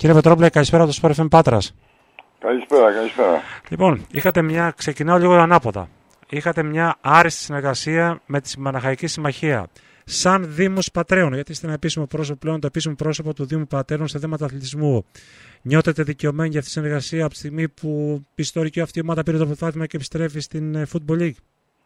Κύριε Πετρόπουλε, καλησπέρα από το Sport FM Πάτρας. Καλησπέρα. Λοιπόν, ξεκινάω λίγο ανάποδα. Είχατε μια άριστη συνεργασία με τη Παναχαϊκή Συμμαχία. Σαν Δήμος Πατρέων, γιατί είστε ένα επίσημο πρόσωπο πλέον, το επίσημο πρόσωπο του Δήμου Πατρέων σε θέματα αθλητισμού. Νιώθετε δικαιωμένοι για αυτή τη συνεργασία από τη στιγμή που η ιστορική αυτή ομάδα πήρε το πρωτάθλημα και επιστρέφει στην Football League?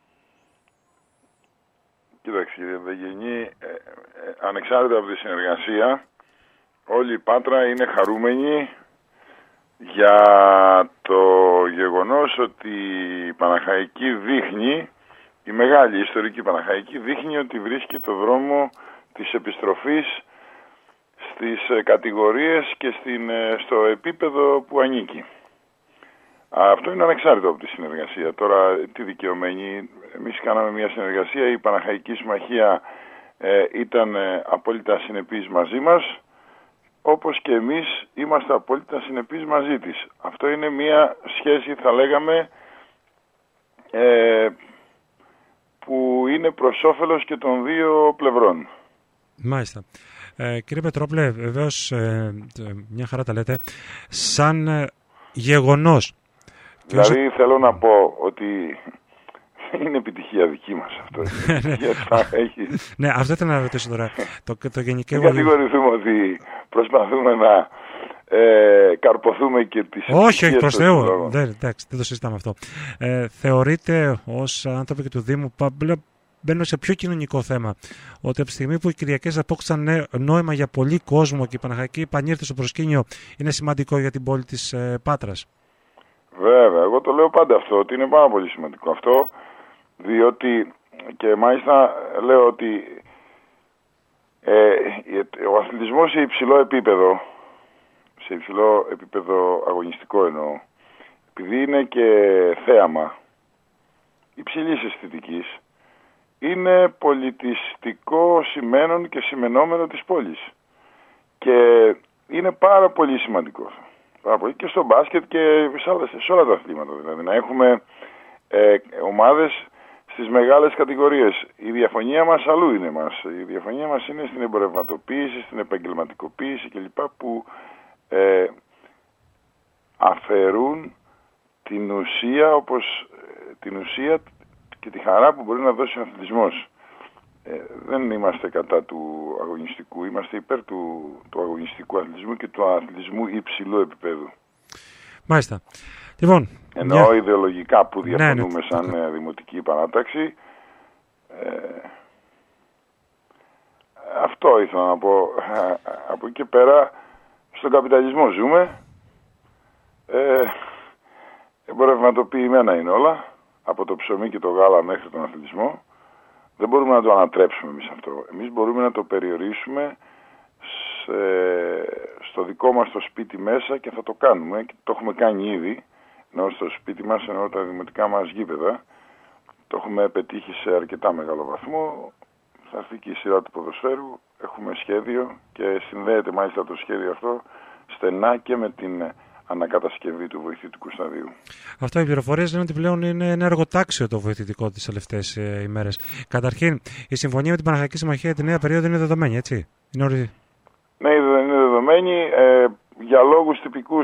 Κοίταξε, κύριε Δεγενή, ανεξάρτητα από τη συνεργασία, όλη η Πάτρα είναι χαρούμενη για το γεγονός ότι η Παναχαϊκή δείχνει, η μεγάλη ιστορική Παναχαϊκή δείχνει ότι βρίσκει το δρόμο της επιστροφής στις κατηγορίες και στο επίπεδο που ανήκει. Αυτό είναι ανεξάρτητο από τη συνεργασία. Τώρα, τι δικαιωμένοι, εμείς κάναμε μια συνεργασία, η Παναχαϊκή Συμμαχία ήταν απόλυτα συνεπής μαζί μας, όπως και εμείς είμαστε απόλυτα συνεπείς μαζί της. Αυτό είναι μια σχέση, θα λέγαμε, που είναι προς όφελος και των δύο πλευρών. Μάλιστα. Κύριε Πετρόπουλε, βεβαίως μια χαρά τα λέτε, σαν γεγονός. Δηλαδή θέλω να πω ότι είναι επιτυχία δική μας αυτό. Ναι, αυτό ήταν να ρωτήσω τώρα. Το γενικό. Δεν κατηγορηθούμε ότι προσπαθούμε να καρποθούμε και τις όχι, προς Θεού. Δεν το συζητάμε αυτό. Θεωρείτε ως άνθρωποι και του Δήμου, μπαίνω σε πιο κοινωνικό θέμα, ότι από τη στιγμή που οι Κυριακές απόκτησαν νόημα για πολύ κόσμο και η Παναχαϊκή επανήρθε στο προσκήνιο, είναι σημαντικό για την πόλη της Πάτρας? Βέβαια, εγώ το λέω πάντα αυτό, ότι είναι πάρα πολύ σημαντικό αυτό, διότι και μάλιστα λέω ότι ο αθλητισμός σε υψηλό επίπεδο αγωνιστικό εννοώ, επειδή είναι και θέαμα υψηλής αισθητικής, είναι πολιτιστικό σημαίνον και σημενόμενο της πόλης και είναι πάρα πολύ σημαντικό. Και στο μπάσκετ και σε όλα τα αθλήματα, δηλαδή να έχουμε ομάδες στις μεγάλες κατηγορίες. Η διαφωνία μας αλλού είναι η διαφωνία μας είναι στην εμπορευματοποίηση, στην επαγγελματικοποίηση κλπ. Που αφαιρούν την ουσία, την ουσία και τη χαρά που μπορεί να δώσει ο αθλητισμός. Δεν είμαστε κατά του αγωνιστικού, είμαστε υπέρ του αγωνιστικού αθλητισμού και του αθλητισμού υψηλού επίπεδου. Μάλιστα. Λοιπόν, εννοώ ιδεολογικά που διαφωνούμε σαν δημοτική παράταξη. Αυτό ήθελα να πω. Από εκεί και πέρα, στον καπιταλισμό ζούμε. Εμπορευματοποιημένα είναι όλα, από το ψωμί και το γάλα μέχρι τον αθλητισμό. Δεν μπορούμε να το ανατρέψουμε εμείς αυτό. Εμείς μπορούμε να το περιορίσουμε στο δικό μας το σπίτι μέσα και θα το κάνουμε. Και το έχουμε κάνει ήδη. Ενώ στο σπίτι μας, ενώ τα δημοτικά μας γήπεδα, το έχουμε πετύχει σε αρκετά μεγάλο βαθμό. Θα έρθει και η σειρά του ποδοσφαίρου. Έχουμε σχέδιο και συνδέεται μάλιστα το σχέδιο αυτό στενά και με την ανακατασκευή του βοηθητικού σταδίου. Αυτό οι πληροφορίες λένε ότι πλέον είναι ένα εργοτάξιο το βοηθητικό τις τελευταίες ημέρες. Καταρχήν, η συμφωνία με την Παναχαϊκή Συμμαχία τη νέα περίοδο είναι δεδομένη, έτσι? Ναι, είναι δεδομένη. Για λόγους τυπικούς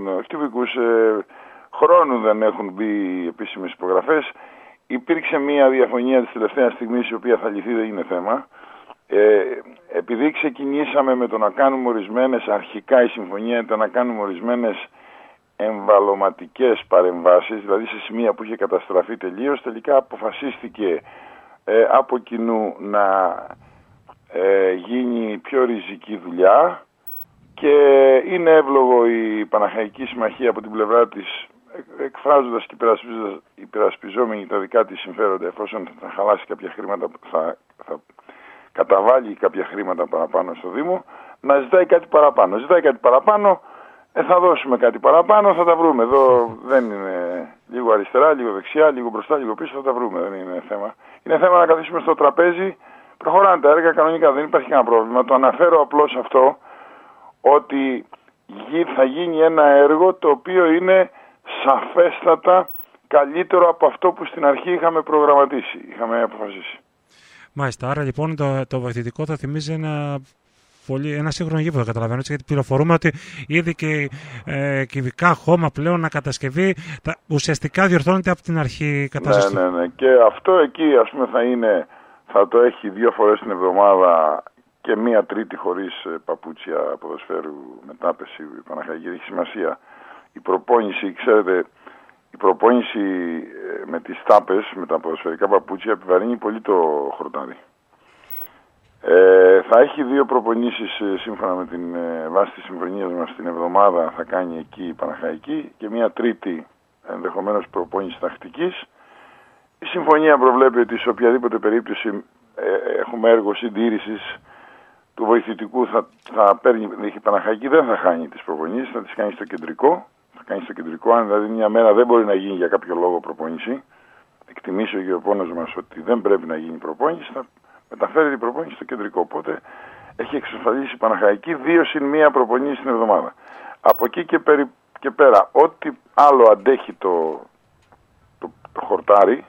χρόνου δεν έχουν μπει επίσημες υπογραφές. Υπήρξε μια διαφωνία της τελευταίας στιγμής, η οποία θα λυθεί, δεν είναι θέμα. Επειδή ξεκινήσαμε με το να κάνουμε αρχικά η συμφωνία ήταν να κάνουμε ορισμένες εμβαλωματικές παρεμβάσεις, δηλαδή σε σημεία που είχε καταστραφεί τελείως, τελικά αποφασίστηκε από κοινού να γίνει πιο ριζική δουλειά και είναι εύλογο η Παναχαϊκή Συμμαχία από την πλευρά της, εκφράζοντας και υπερασπιζόμενη τα δικά της συμφέροντα, εφόσον θα χαλάσει κάποια χρήματα, θα καταβάλει κάποια χρήματα παραπάνω στο Δήμο, να ζητάει κάτι παραπάνω. Ζητάει κάτι παραπάνω, θα δώσουμε κάτι παραπάνω, θα τα βρούμε. Εδώ δεν είναι λίγο αριστερά, λίγο δεξιά, λίγο μπροστά, λίγο πίσω, θα τα βρούμε. Δεν είναι θέμα. Είναι θέμα να καθίσουμε στο τραπέζι, προχωράνε τα έργα κανονικά, δεν υπάρχει κανένα πρόβλημα. Το αναφέρω απλώς αυτό, ότι θα γίνει ένα έργο το οποίο είναι σαφέστατα καλύτερο από αυτό που στην αρχή είχαμε προγραμματίσει, είχαμε αποφασίσει. Μάλιστα, άρα λοιπόν το βοηθητικό θα θυμίζει ένα ένα σύγχρονο γήπεδο, καταλαβαίνω, γιατί πληροφορούμε ότι ήδη και κυβικά χώμα πλέον να κατασκευή ουσιαστικά διορθώνεται από την αρχή κατάσταση. Ναι. Και αυτό εκεί, ας πούμε, θα το έχει 2 φορές την εβδομάδα και 1 Τρίτη χωρίς παπούτσια ποδοσφαίρου μετάπεση Παναχαϊκή. Έχει σημασία. Η προπόνηση, ξέρετε, η προπόνηση με τις τάπες, με τα ποδοσφαιρικά παπούτσια, επιβαρύνει πολύ το χορτάρι. Θα έχει 2 προπονήσεις σύμφωνα με την βάση της συμφωνίας μας την εβδομάδα, θα κάνει εκεί η Παναχαϊκή, και 1 Τρίτη ενδεχομένως προπόνηση τακτικής. Η συμφωνία προβλέπει ότι σε οποιαδήποτε περίπτωση έχουμε έργο συντήρησης του βοηθητικού, θα παίρνει, η Παναχαϊκή δεν θα χάνει τις προπονήσεις, θα τις κάνει στο κεντρικό. Θα κάνει στο κεντρικό, αν δηλαδή μια μέρα δεν μπορεί να γίνει για κάποιο λόγο προπόνηση, εκτιμήσει ο γεωπόνος μας ότι δεν πρέπει να γίνει προπόνηση, θα μεταφέρει την προπόνηση στο κεντρικό. Οπότε έχει εξασφαλίσει η Παναχαϊκή 2 συν 1 προπονήσεις την εβδομάδα. Από εκεί και πέρα, ό,τι άλλο αντέχει το χορτάρι,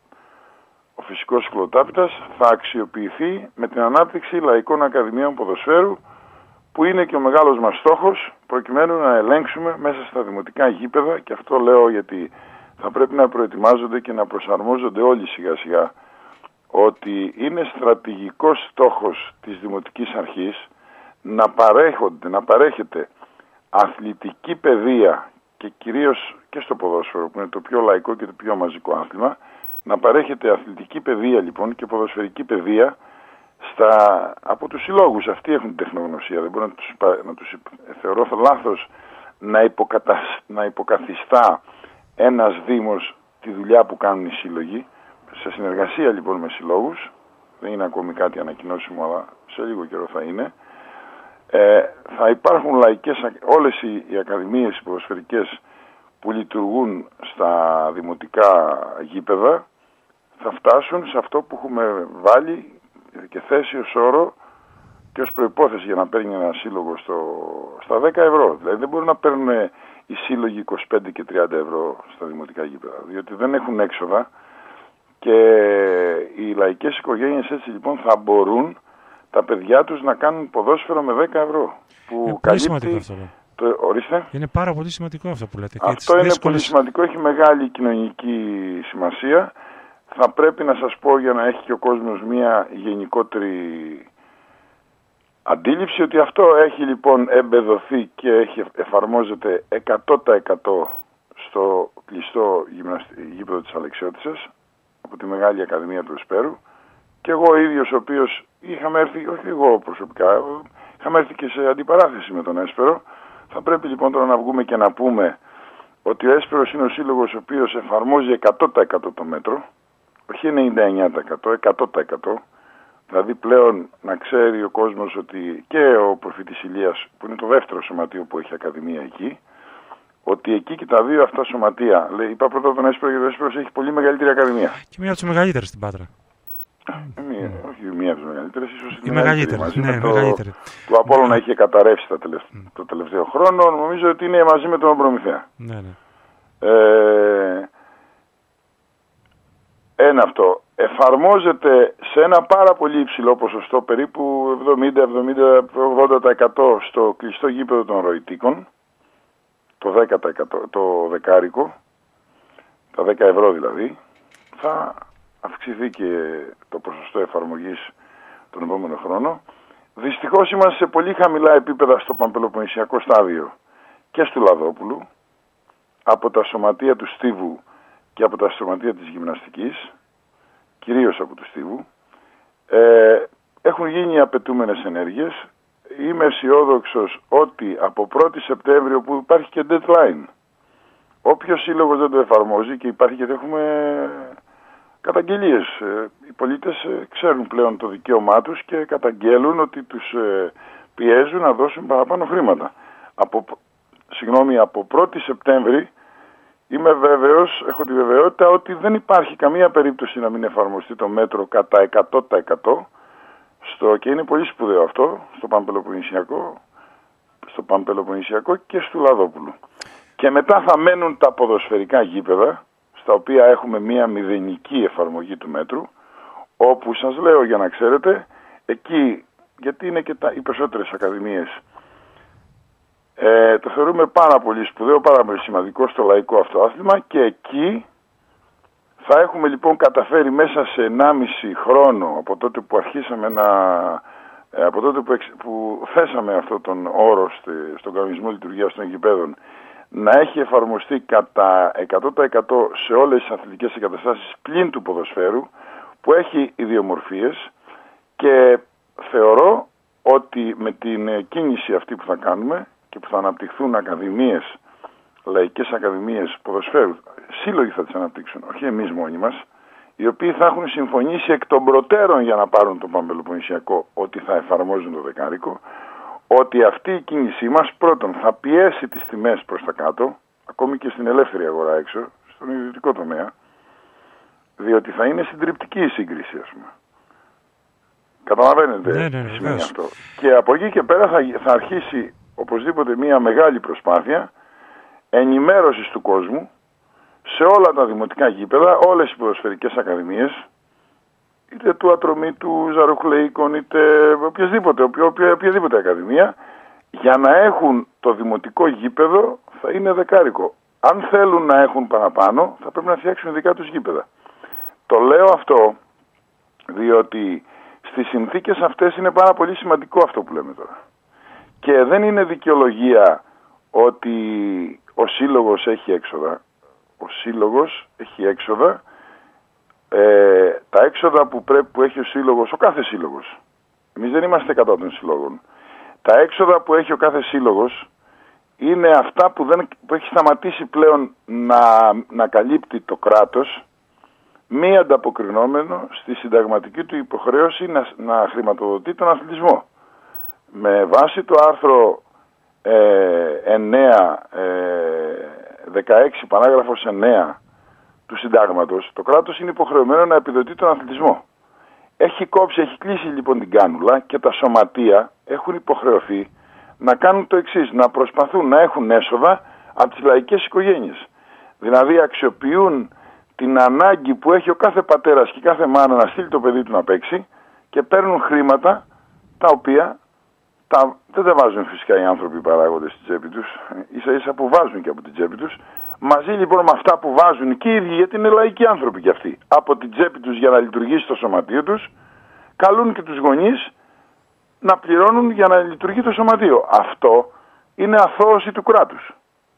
ο φυσικός κυκλοτάπητας θα αξιοποιηθεί με την ανάπτυξη λαϊκών ακαδημιών ποδοσφαίρου, που είναι και ο μεγάλος μας στόχος, προκειμένου να ελέγξουμε μέσα στα δημοτικά γήπεδα, και αυτό λέω γιατί θα πρέπει να προετοιμάζονται και να προσαρμόζονται όλοι σιγά σιγά, ότι είναι στρατηγικός στόχος της Δημοτικής Αρχής να παρέχεται αθλητική παιδεία, και κυρίως και στο ποδόσφαιρο, που είναι το πιο λαϊκό και το πιο μαζικό άθλημα, να παρέχεται αθλητική παιδεία λοιπόν και ποδοσφαιρική παιδεία από τους συλλόγους. Αυτοί έχουν την τεχνογνωσία, δεν μπορεί να τους θεωρώ λάθος να υποκαθιστά ένας Δήμος τη δουλειά που κάνουν οι σύλλογοι, σε συνεργασία λοιπόν με συλλόγους. Δεν είναι ακόμη κάτι ανακοινώσιμο, αλλά σε λίγο καιρό θα είναι. Θα υπάρχουν όλες οι ακαδημίες οι ποδοσφαιρικές που λειτουργούν στα δημοτικά γήπεδα θα φτάσουν σε αυτό που έχουμε βάλει και θέσει ως όρο και ως προϋπόθεση για να παίρνει ένα σύλλογο στα 10 ευρώ. Δηλαδή δεν μπορούν να παίρνουν οι σύλλογοι 25 και 30 ευρώ στα δημοτικά γήπεδα, διότι δεν έχουν έξοδα, και οι λαϊκές οικογένειες έτσι λοιπόν θα μπορούν τα παιδιά τους να κάνουν ποδόσφαιρο με 10 ευρώ. Που καλύπτει αυτό. Ορίστε. Είναι πάρα πολύ σημαντικό αυτό που λέτε. Αυτό είναι πολύ σημαντικό, έχει μεγάλη κοινωνική σημασία. Θα πρέπει να σας πω, για να έχει και ο κόσμος μια γενικότερη αντίληψη, ότι αυτό έχει λοιπόν εμπεδοθεί και εφαρμόζεται 100% στο κλειστό γήπεδο της Αλεξιώτισσας από τη Μεγάλη Ακαδημία του Εσπέρου, και εγώ ίδιος, ο οποίος είχαμε έρθει, όχι εγώ προσωπικά, είχαμε έρθει και σε αντιπαράθεση με τον Έσπερο. Θα πρέπει λοιπόν τώρα να βγούμε και να πούμε ότι ο Έσπερος είναι ο σύλλογος ο οποίος εφαρμόζει 100% το μέτρο, όχι 99%, 100%. Δηλαδή πλέον να ξέρει ο κόσμος ότι και ο Προφήτης Ηλίας, που είναι το δεύτερο σωματείο που έχει ακαδημία εκεί, ότι εκεί και τα 2 αυτά σωματεία, είπα πρώτα τον Έσπερο, γιατί ο Έσπερος έχει πολύ μεγαλύτερη ακαδημία. Και μία από τις μεγαλύτερες στην Πάτρα. Όχι μία από τις μεγαλύτερες, ίσως η μεγαλύτερη. Ναι, μεγαλύτερη. Το Απόλλωνα είχε καταρρεύσει το τελευταίο χρόνο, νομίζω ότι είναι μαζί με τον Προμηθέα. Ναι. Ένα αυτό. Εφαρμόζεται σε ένα πάρα πολύ υψηλό ποσοστό, περίπου 70-80% στο κλειστό γήπεδο των Ροητίκων, το 10%, το δεκάρικο, τα 10 ευρώ δηλαδή. Θα αυξηθεί και το ποσοστό εφαρμογής τον επόμενο χρόνο. Δυστυχώς είμαστε σε πολύ χαμηλά επίπεδα στο Παμπελοποννησιακό στάδιο και στο Λαδόπουλου, από τα σωματεία του Στίβου και από τα σωματεία της γυμναστικής, κυρίως από του Στίβου. Έχουν γίνει οι απαιτούμενες ενέργειες. Είμαι αισιόδοξος ότι από 1η Σεπτέμβριο, που υπάρχει και deadline, όποιος σύλλογος δεν το εφαρμόζει, και υπάρχει, γιατί έχουμε καταγγελίες, οι πολίτες ξέρουν πλέον το δικαίωμά τους και καταγγέλουν ότι τους πιέζουν να δώσουν παραπάνω χρήματα. Από 1η Σεπτέμβρη είμαι βέβαιος, έχω τη βεβαιότητα ότι δεν υπάρχει καμία περίπτωση να μην εφαρμοστεί το μέτρο κατά 100%, και είναι πολύ σπουδαίο αυτό, στο Παμπελοποννησιακό και στο Λαδόπουλο. Και μετά θα μένουν τα ποδοσφαιρικά γήπεδα, στα οποία έχουμε μία μηδενική εφαρμογή του μέτρου, όπου σας λέω, για να ξέρετε, εκεί γιατί είναι και οι περισσότερες ακαδημίες. Το θεωρούμε πάρα πολύ σπουδαίο, πάρα πολύ σημαντικό στο λαϊκό αυτό άθλημα, και εκεί θα έχουμε λοιπόν καταφέρει μέσα σε 1,5 χρόνο από τότε που αρχίσαμε από τότε που θέσαμε αυτόν τον όρο στον κανονισμό λειτουργίας των γηπέδων, να έχει εφαρμοστεί κατά 100% σε όλες τις αθλητικές εγκαταστάσεις πλην του ποδοσφαίρου, που έχει ιδιομορφίες, και θεωρώ ότι με την κίνηση αυτή που θα κάνουμε και που θα αναπτυχθούν ακαδημίες, λαϊκές ακαδημίες ποδοσφαίρου, σύλλογοι θα τις αναπτύξουν, όχι εμείς μόνοι μας, οι οποίοι θα έχουν συμφωνήσει εκ των προτέρων για να πάρουν το Παμπελοποννησιακό ότι θα εφαρμόζουν το δεκάρικο, ότι αυτή η κίνησή μας πρώτον θα πιέσει τις τιμές προς τα κάτω, ακόμη και στην ελεύθερη αγορά έξω, στον ιδιωτικό τομέα, διότι θα είναι συντριπτική η σύγκριση, ας πούμε. Καταλαβαίνετε τι σημαίνει αυτό. Και από εκεί και πέρα θα αρχίσει οπωσδήποτε μια μεγάλη προσπάθεια ενημέρωσης του κόσμου σε όλα τα δημοτικά γήπεδα, όλες οι ποδοσφαιρικές ακαδημίες, είτε του Ατρωμίτου, Ζαρουχλεϊκών, είτε οποιαδήποτε ακαδημία, για να έχουν το δημοτικό γήπεδο θα είναι δεκάρικο. Αν θέλουν να έχουν παραπάνω, θα πρέπει να φτιάξουν δικά τους γήπεδα. Το λέω αυτό διότι στις συνθήκες αυτές είναι πάρα πολύ σημαντικό αυτό που λέμε τώρα. Και δεν είναι δικαιολογία ότι ο σύλλογος έχει έξοδα. Ο σύλλογος έχει έξοδα. Τα έξοδα που έχει ο σύλλογος, ο κάθε σύλλογος. Εμείς δεν είμαστε κατά των συλλόγων. Τα έξοδα που έχει ο κάθε σύλλογος είναι αυτά που έχει σταματήσει πλέον να καλύπτει το κράτος, μη ανταποκρινόμενο στη συνταγματική του υποχρέωση να χρηματοδοτεί τον αθλητισμό. Με βάση το άρθρο 16 παράγραφος 9 του συντάγματος, το κράτος είναι υποχρεωμένο να επιδοτεί τον αθλητισμό. Έχει κλείσει λοιπόν την κάνουλα, και τα σωματεία έχουν υποχρεωθεί να κάνουν το εξής, να προσπαθούν να έχουν έσοδα από τις λαϊκές οικογένειες. Δηλαδή αξιοποιούν την ανάγκη που έχει ο κάθε πατέρας και κάθε μάνα να στείλει το παιδί του να παίξει, και παίρνουν χρήματα τα οποία δεν τα βάζουν φυσικά οι άνθρωποι παράγοντες στην τσέπη τους, ίσα ίσα που βάζουν και από την τσέπη τους. Μαζί λοιπόν με αυτά που βάζουν και οι ίδιοι, γιατί είναι λαϊκοί άνθρωποι κι αυτοί, από την τσέπη τους για να λειτουργήσει το σωματείο τους, καλούν και τους γονείς να πληρώνουν για να λειτουργεί το σωματείο. Αυτό είναι αθώωση του κράτους.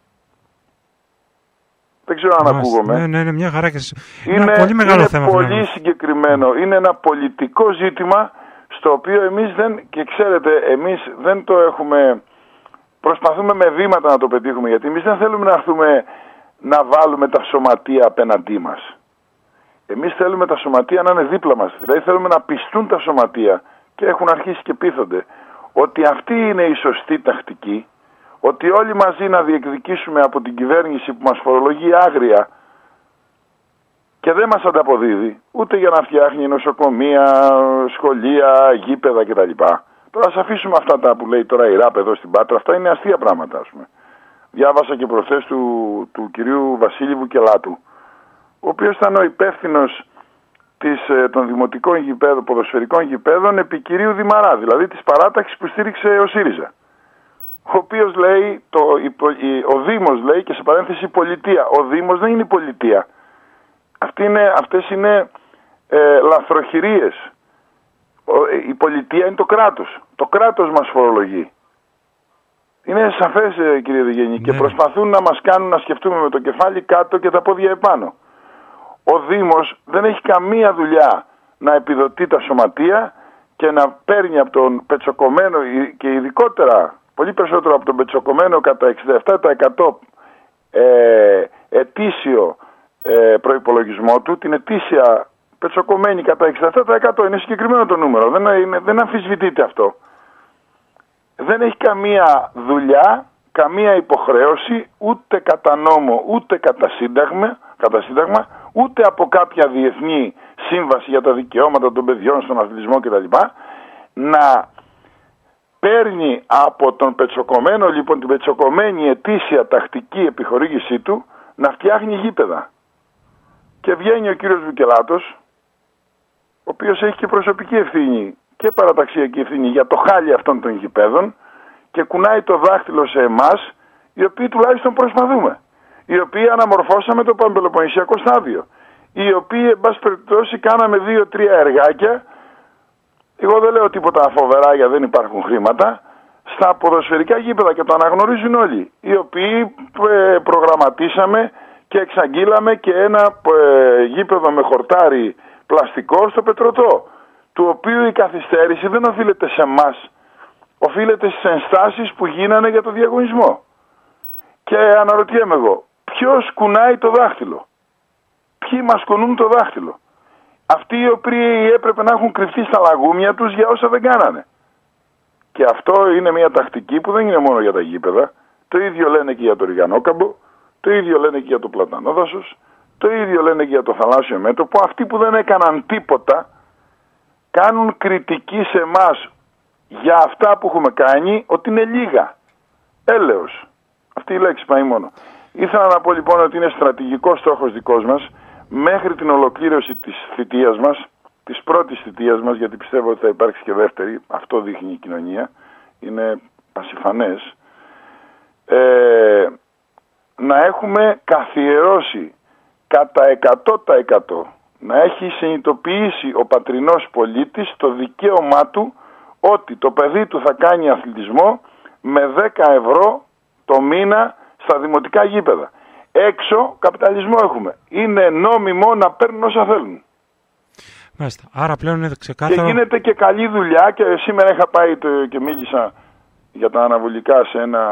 Δεν ξέρω αν ακούγομαι. Ναι, είναι μια χαρά και είναι ένα πολύ μεγάλο θέμα. Είναι πολύ συγκεκριμένο. Είναι ένα πολιτικό ζήτημα στο οποίο εμείς δεν το έχουμε. Προσπαθούμε με βήματα να το πετύχουμε, γιατί εμείς δεν θέλουμε να έρθουμε να βάλουμε τα σωματεία απέναντί μας. Εμείς θέλουμε τα σωματεία να είναι δίπλα μας. Δηλαδή θέλουμε να πιστούν τα σωματεία, και έχουν αρχίσει και πείθονται, ότι αυτή είναι η σωστή τακτική, ότι όλοι μαζί να διεκδικήσουμε από την κυβέρνηση που μας φορολογεί άγρια και δεν μας ανταποδίδει ούτε για να φτιάχνει νοσοκομεία, σχολεία, γήπεδα κτλ. Τώρα ας αφήσουμε αυτά τα που λέει τώρα η ΡΑΠ εδώ στην Πάτρα, αυτά είναι αστεία πράγματα, ας πούμε. Διάβασα και προχθές του κυρίου Βασίλη Βουκελάτου, ο οποίος ήταν ο υπεύθυνος των δημοτικών γηπέδων, ποδοσφαιρικών γηπέδων επί κυρίου Δημαρά, δηλαδή της παράταξης που στήριξε ο ΣΥΡΙΖΑ. Ο οποίος λέει, ο Δήμος λέει, και σε παρένθεση πολιτεία. Ο Δήμος δεν είναι η πολιτεία. Αυτές είναι λαθροχειρίες. Η πολιτεία είναι το κράτος. Το κράτος μας φορολογεί. Είναι σαφές, κύριε Διγενή, ναι. Και προσπαθούν να μας κάνουν να σκεφτούμε με το κεφάλι κάτω και τα πόδια επάνω. Ο Δήμος δεν έχει καμία δουλειά να επιδοτεί τα σωματεία και να παίρνει από τον πετσοκομμένο, και ειδικότερα πολύ περισσότερο από τον πετσοκομμένο κατά 67% ετήσιο προϋπολογισμό του, την ετήσια πετσοκομμένη κατά 67%, είναι συγκεκριμένο το νούμερο, δεν αμφισβητείται αυτό. Δεν έχει καμία δουλειά, καμία υποχρέωση, ούτε κατά νόμο, ούτε κατά σύνταγμα, ούτε από κάποια διεθνή σύμβαση για τα δικαιώματα των παιδιών στον αθλητισμό κτλ. Να παίρνει από τον πετσοκομμένο, λοιπόν, την πετσοκομμένη ετήσια τακτική επιχορήγησή του να φτιάχνει γήπεδα. Και βγαίνει ο κύριος Βουκελάτος, ο οποίος έχει και προσωπική ευθύνη και παραταξιακή ευθύνη για το χάλι αυτών των γηπέδων και κουνάει το δάχτυλο σε εμάς, οι οποίοι τουλάχιστον προσπαθούμε. Οι οποίοι αναμορφώσαμε το Παμπελοποννησιακό στάδιο. Οι οποίοι, εν πάση περιπτώσει, κάναμε 2-3 εργάκια. Εγώ δεν λέω τίποτα φοβερά γιατί δεν υπάρχουν χρήματα. Στα ποδοσφαιρικά γήπεδα και το αναγνωρίζουν όλοι. Οι οποίοι προγραμματίσαμε και εξαγγείλαμε και ένα γήπεδο με χορτάρι πλαστικό στο Πετρωτό. Του οποίου η καθυστέρηση δεν οφείλεται σε εμάς. Οφείλεται στις ενστάσεις που γίνανε για το διαγωνισμό. Και αναρωτιέμαι εγώ, ποιος κουνάει το δάχτυλο? Ποιοι μας κουνούν το δάχτυλο? Αυτοί οι οποίοι έπρεπε να έχουν κρυφτεί στα λαγούμια τους για όσα δεν κάνανε. Και αυτό είναι μια τακτική που δεν είναι μόνο για τα γήπεδα. Το ίδιο λένε και για το Ριγανόκαμπο, το ίδιο λένε και για το Πλατανόδασος, το ίδιο λένε και για το Θαλάσσιο Μέτωπο. Αυτοί που δεν έκαναν τίποτα κάνουν κριτική σε εμάς για αυτά που έχουμε κάνει ότι είναι λίγα. Έλεος. Αυτή η λέξη πάει μόνο. Ήθελα να πω λοιπόν ότι είναι στρατηγικός στόχος δικός μας μέχρι την ολοκλήρωση της θητείας μας, της πρώτης θητείας μας, γιατί πιστεύω ότι θα υπάρξει και δεύτερη, αυτό δείχνει η κοινωνία, είναι πασιφανές, να έχουμε καθιερώσει κατά 100% να έχει συνειδητοποιήσει ο πατρινός πολίτης το δικαίωμά του ότι το παιδί του θα κάνει αθλητισμό με 10 ευρώ το μήνα στα δημοτικά γήπεδα. Έξω καπιταλισμό έχουμε. Είναι νόμιμο να παίρνουν όσα θέλουν. Μάλιστα. Άρα πλέον είναι ξεκάθαρο. Και γίνεται και καλή δουλειά και σήμερα είχα πάει και μίλησα για τα αναβολικά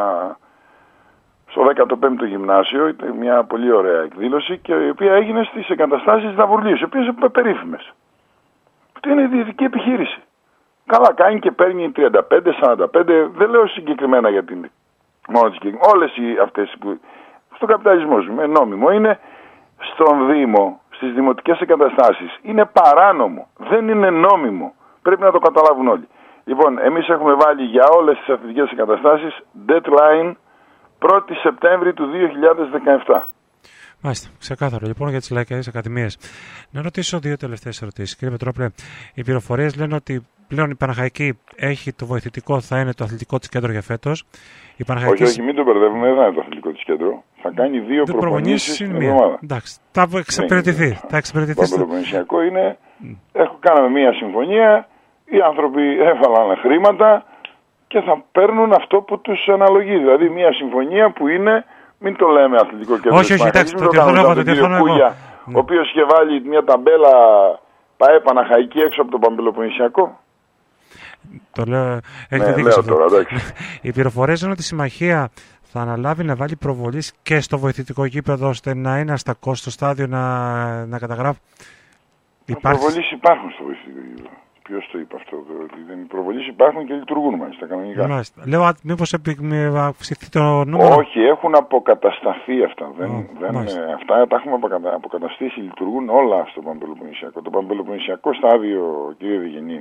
στο 15ο γυμνάσιο. Ήταν μια πολύ ωραία εκδήλωση και η οποία έγινε στις εγκαταστάσεις Δαβουρλίου, οι οποίες είναι περίφημες. Αυτή είναι η ιδιωτική επιχείρηση. Καλά κάνει και παίρνει 35-45, δεν λέω συγκεκριμένα για την μόνο της όλες αυτές που στον καπιταλισμό ζούμε, νόμιμο είναι, στον Δήμο, στις δημοτικές εγκαταστάσεις. Είναι παράνομο, δεν είναι νόμιμο. Πρέπει να το καταλάβουν όλοι. Λοιπόν, εμείς έχουμε βάλει για όλες τις αθλητικές εγκαταστάσεις deadline 1η Σεπτέμβρη του 2017. Μάλιστα, ξεκάθαρο. Λοιπόν, για τις λαϊκές ακαδημίες. Να ρωτήσω δύο τελευταίες ερωτήσεις. Κύριε Πετρόπουλε, οι πληροφορίες λένε ότι πλέον η Παναχαϊκή έχει το βοηθητικό, θα είναι το αθλητικό της κέντρο για φέτος. Όχι, μην το μπερδεύουμε, δεν θα είναι το αθλητικό της κέντρο. Θα κάνει 2 προπονήσεις την εβδομάδα. Εντάξει, θα εξυπηρετηθεί. Το Πελοποννησιακό είναι, κάναμε μια συμφωνία, οι άνθρωποι έβαλαν χρήματα και θα παίρνουν αυτό που τους αναλογεί. Δηλαδή μια συμφωνία που είναι, μην το λέμε αθλητικό κέντρο. Όχι, εντάξει, το διαφωνώ εγώ. Ο οποίος είχε βάλει μια ταμπέλα ΠΑΕ Παναχαϊκή έξω από το Παμπελοποννησιακό. Το λέω, έχετε δείξει αυτό. Οι πληροφορίες είναι ότι η συμμαχία θα αναλάβει να βάλει προβολής και στο βοηθητικό γήπεδο ώστε να είναι στα κόστο στάδιο να καταγράφει. Οι προβολείς υπάρχουν στο βοηθητικό γήπεδο. Ποιος το είπε αυτό? Οι προβολείς υπάρχουν και λειτουργούν μάλιστα κανονικά. Λέω μήπως αυξηθεί το νούμερο. Όχι, έχουν αποκατασταθεί αυτά. Αυτά τα έχουμε αποκαταστήσει, λειτουργούν όλα στο Παμπελοποννησιακό. Το Παμπελοποννησιακό στάδιο, κύριε Διγενή,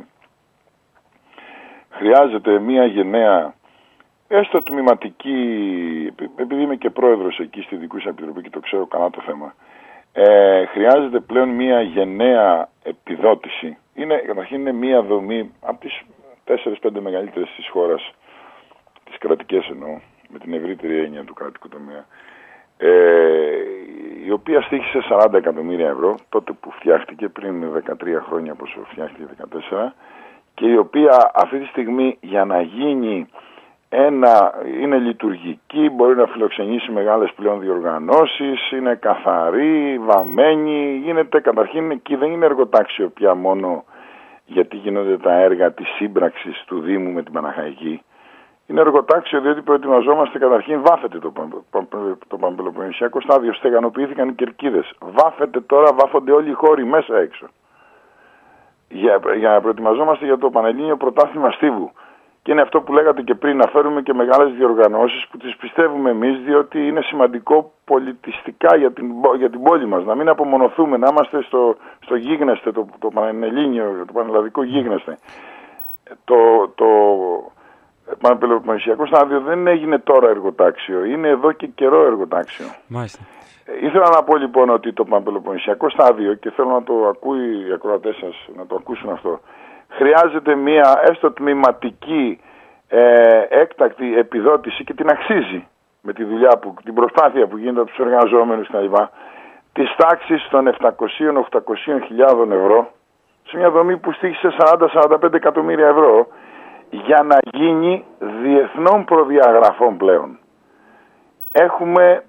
χρειάζεται μια γενναία, έστω τμηματική, επειδή είμαι και πρόεδρος εκεί στη Δικούσα Επιτροπή και το ξέρω καλά το θέμα, χρειάζεται πλέον μια γενναία επιδότηση. Καταρχήν είναι μια δομή από τις 4-5 μεγαλύτερες της χώρας, τις κρατικές εννοώ, με την ευρύτερη έννοια του κρατικού τομέα, η οποία στοίχησε 40 εκατομμύρια ευρώ τότε που φτιάχτηκε πριν 13 χρόνια, πόσο φτιάχτηκε 14, και η οποία αυτή τη στιγμή για να γίνει είναι λειτουργική, μπορεί να φιλοξενήσει μεγάλες πλέον διοργανώσεις, είναι καθαρή, βαμμένη, γίνεται καταρχήν εκεί δεν είναι εργοτάξιο πια μόνο γιατί γίνονται τα έργα της σύμπραξης του Δήμου με την Παναχαϊκή. Είναι εργοτάξιο διότι προετοιμαζόμαστε, καταρχήν βάφεται το Παμπελοποννησιακό στάδιο, στεγανοποιήθηκαν οι κερκίδες. Βάφεται τώρα, βάφονται όλοι οι χώροι μέσα έξω. Για να προετοιμαζόμαστε για το Πανελλήνιο Πρωτάθλημα Στίβου. Και είναι αυτό που λέγατε και πριν, να φέρουμε και μεγάλες διοργανώσεις που τις πιστεύουμε εμείς, διότι είναι σημαντικό πολιτιστικά για την πόλη μας. Να μην απομονωθούμε, να είμαστε στο γίγνεσθε, το Πανελλήνιο, το Πανελλαδικό γίγνεσθε. Το Πανεπελοποννησιακό στάδιο δεν έγινε τώρα εργοτάξιο, είναι εδώ και καιρό εργοτάξιο. Μάλιστα. Ήθελα να πω λοιπόν ότι το Πανεπελοποννησιακό στάδιο, και θέλω να το ακούει οι ακροατές σας, να το ακούσουν αυτό, χρειάζεται μια έστω τμηματική έκτακτη επιδότηση και την αξίζει με τη δουλειά την προσπάθεια που γίνεται από τους εργαζόμενους κτλ. Της τάξης των 700-800.000 ευρώ σε μια δομή που στήχησε 40-45 εκατομμύρια ευρώ για να γίνει διεθνών προδιαγραφών πλέον. Έχουμε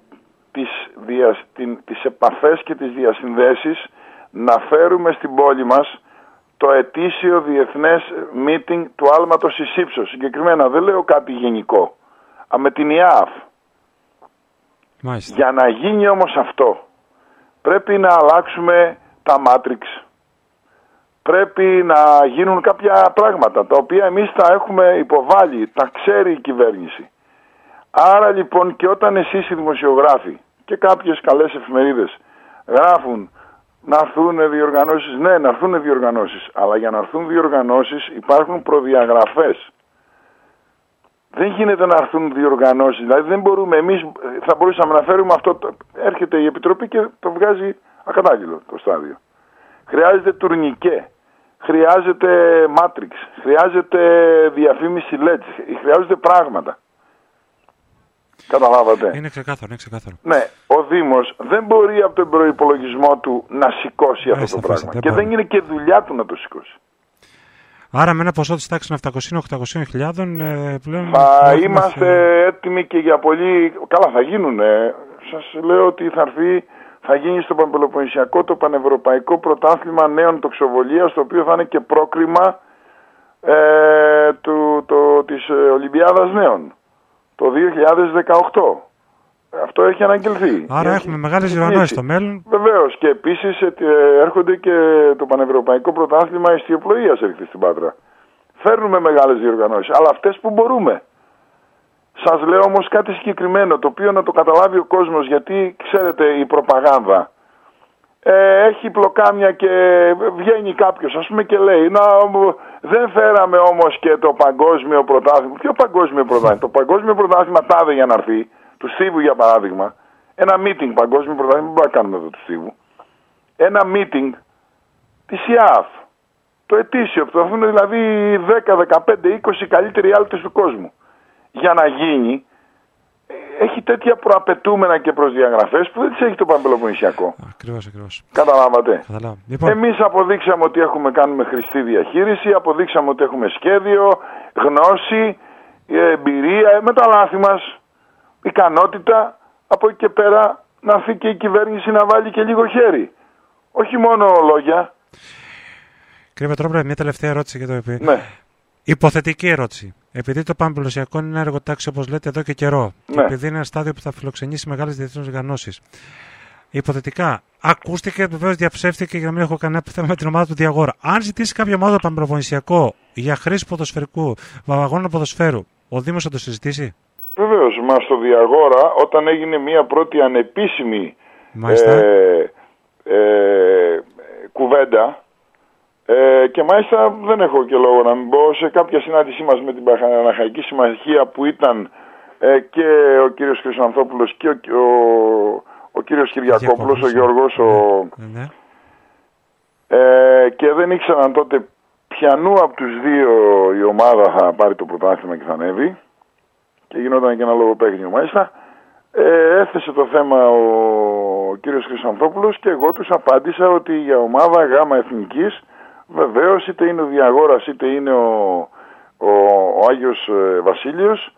τις επαφές και τις διασυνδέσεις να φέρουμε στην πόλη μας το ετήσιο διεθνές meeting του άλματος εις ύψος. Συγκεκριμένα δεν λέω κάτι γενικό, με την ΙΑΦ. Μάλιστα. Για να γίνει όμως αυτό πρέπει να αλλάξουμε τα Matrix. Πρέπει να γίνουν κάποια πράγματα τα οποία εμείς τα έχουμε υποβάλει, τα ξέρει η κυβέρνηση. Άρα λοιπόν και όταν εσείς οι δημοσιογράφοι και κάποιες καλές εφημερίδες γράφουν να έρθουν διοργανώσεις, ναι, να έρθουν διοργανώσεις, αλλά για να έρθουν διοργανώσεις υπάρχουν προδιαγραφές. Δεν γίνεται να έρθουν διοργανώσεις, δηλαδή δεν μπορούμε, εμείς θα μπορούσαμε να φέρουμε αυτό, έρχεται η Επιτροπή και το βγάζει ακατάλληλο το στάδιο. Χρειάζεται τουρνικέ, χρειάζεται Matrix, χρειάζεται διαφήμιση LED, χρειάζονται πράγματα. Καταλάβατε. Είναι ξεκάθαρο. Ναι, ο Δήμος δεν μπορεί από τον προϋπολογισμό του να σηκώσει αυτό το πράγμα. Και δεν είναι και δουλειά του να το σηκώσει. Άρα με ένα ποσό της τάξης 700-800.000 πλέον... Θα είμαστε έτοιμοι και για πολύ... Καλά θα γίνουν. Σας λέω ότι θα γίνει στο Παμπελοποννησιακό το Πανευρωπαϊκό Πρωτάθλημα Νέων Τοξοβολίας, το οποίο θα είναι και πρόκριμα της Ολυμπιάδας Νέων το 2018. Αυτό έχει αναγγελθεί. Άρα έχουμε μεγάλες διοργανώσεις στο μέλλον. Βεβαίως. Και επίσης έρχονται και το Πανευρωπαϊκό Πρωτάθλημα Ιστιοπλοείας έρχεται στην Πάτρα. Φέρνουμε μεγάλες διοργανώσεις, αλλά αυτές που μπορούμε. Σας λέω όμως κάτι συγκεκριμένο, το οποίο να το καταλάβει ο κόσμος, γιατί ξέρετε η προπαγάνδα έχει πλοκάμια και βγαίνει κάποιος ας πούμε και λέει δεν φέραμε όμως και το παγκόσμιο πρωτάθλημα. Ποιο παγκόσμιο πρωτάθλημα? Το παγκόσμιο πρωτάθλημα τάδε για να έρθει, του Στίβου για παράδειγμα, ένα meeting παγκόσμιο πρωτάθλημα, δεν μπορούμε να κάνουμε εδώ του Στίβου, ένα meeting της ΙΑΦ, το ετήσιο, που θα έρθουν δηλαδή 10, 15, 20 καλύτεροι άλτες του κόσμου. Για να γίνει, έχει τέτοια προαπαιτούμενα και προσδιαγραφές που δεν τις έχει το Παμπελοποννησιακό. Ακριβώς. Καταλάβατε. Λοιπόν. Εμείς αποδείξαμε ότι κάνουμε χρηστή διαχείριση, αποδείξαμε ότι έχουμε σχέδιο, γνώση, εμπειρία, με τα λάθη μας, ικανότητα, από εκεί και πέρα να έρθει και η κυβέρνηση να βάλει και λίγο χέρι. Όχι μόνο λόγια. Κύριε Πετρόπουλε, μια τελευταία ερώτηση για το οποίο. Ναι. Υποθετική ερώτηση. Επειδή το Παμπελοποννησιακό είναι ένα εργοτάξιο, όπως λέτε, εδώ και καιρό, ναι, και επειδή είναι ένα στάδιο που θα φιλοξενήσει μεγάλες διεθνείς οργανώσεις, υποθετικά, ακούστηκε, βεβαίως διαψεύστηκε για να μην έχω κανένα θέμα με την ομάδα του Διαγόρα. Αν ζητήσει κάποια ομάδα το Παμπελοποννησιακό για χρήση ποδοσφαιρικού, βαγόνων ποδοσφαίρου, ο Δήμος θα το συζητήσει? Βεβαίως, μα στο Διαγόρα, όταν έγινε μια πρώτη ανεπίσημη κουβέντα, και μάλιστα δεν έχω και λόγο να μην πω, σε κάποια συνάντησή μας με την Παναχαϊκή Συμμαχία που ήταν και ο κύριος Χρυσανθόπουλος και ο κύριος Κυριακόπουλος, ο Γιώργος, και δεν ήξεραν τότε ποιανού από τους δύο η ομάδα θα πάρει το πρωτάθλημα και θα ανέβει, και γινόταν και ένα λογοπαίγνιο μάλιστα. Έθεσε το θέμα ο κύριος Χρυσανθόπουλος και εγώ τους απάντησα ότι για ομάδα Γ Εθνικής βεβαίως, είτε είναι ο Διαγόρας είτε είναι ο Άγιος Βασίλειος,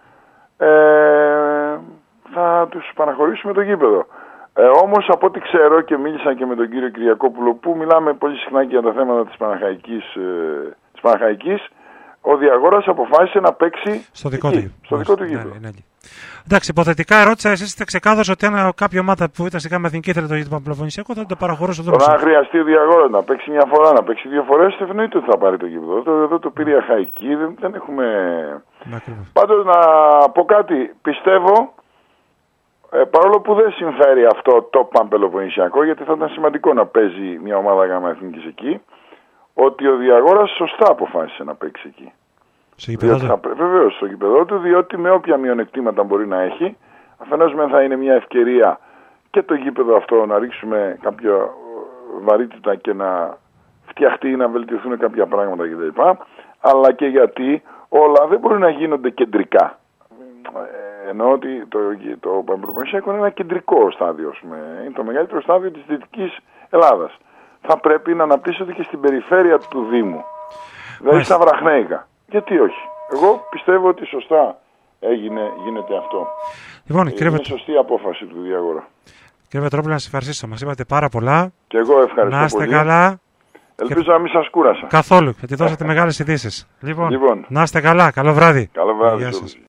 θα τους παραχωρήσουμε το γήπεδο. Όμως από ό,τι ξέρω, και μίλησα και με τον κύριο Κυριακόπουλο, που μιλάμε πολύ συχνά και για τα θέματα της Παναχαϊκής, ο Διαγόρας αποφάσισε να παίξει στο δικό του γήπεδο. Εντάξει, υποθετικά ερώτησα, εσείς είστε ξεκάθαρος ότι αν κάποια ομάδα που ήταν σε εθνική ήθελε το Παμπελοποννησιακό θα το παραχωρούσε εδώ. Τώρα, αν χρειαστεί ο Διαγόρας να παίξει μια φορά, να παίξει δύο φορές, εννοείται ότι θα πάρει το γήπεδο. Εδώ το πήρε η Αχαϊκή, δεν έχουμε. Πάντως να πω κάτι, πιστεύω, παρόλο που δεν συμφέρει αυτό το Παμπελοποννησιακό, γιατί θα ήταν σημαντικό να παίζει μια ομάδα Γ Εθνικής εκεί, ότι ο Διαγόρας σωστά αποφάσισε να παίξει εκεί. Βεβαίως στο γήπεδο του, διότι με όποια μειονεκτήματα μπορεί να έχει, αφενός μεν θα είναι μια ευκαιρία και το γήπεδο αυτό να ρίξουμε κάποια βαρύτητα και να φτιαχτεί, να βελτιωθούν κάποια πράγματα κτλ. Αλλά και γιατί όλα δεν μπορούν να γίνονται κεντρικά. Εννοώ ότι το Παμπροποννησιακό είναι ένα κεντρικό στάδιο. Είναι το μεγαλύτερο στάδιο της Δυτικής Ελλάδας. Θα πρέπει να αναπτύσσεται και στην περιφέρεια του Δήμου. Δηλαδή στα Βραχνέικα. Γιατί όχι. Εγώ πιστεύω ότι σωστά γίνεται αυτό. Λοιπόν, είναι σωστή απόφαση του Διαγόρα. Κύριε Πετρόπουλο, να σας ευχαριστήσω. Μας είπατε πάρα πολλά. Και εγώ ευχαριστώ να είστε πολύ. καλά. Ελπίζω να μην σας κούρασα. Καθόλου, γιατί δώσατε μεγάλες ειδήσεις. Λοιπόν, να είστε καλά. Καλό βράδυ. Καλό βράδυ.